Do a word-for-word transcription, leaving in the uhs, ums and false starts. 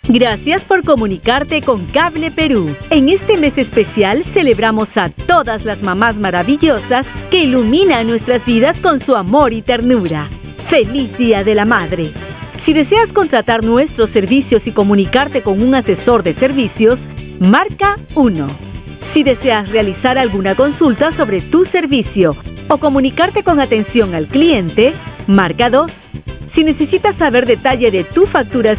Gracias por comunicarte con Cable Perú. En este mes especial celebramos a todas las mamás maravillosas que iluminan nuestras vidas con su amor y ternura. ¡Feliz Día de la Madre! Si deseas contratar nuestros servicios y comunicarte con un asesor de servicios, marca uno. Si deseas realizar alguna consulta sobre tu servicio o comunicarte con atención al cliente, marca dos. Si necesitas saber detalle de tu facturación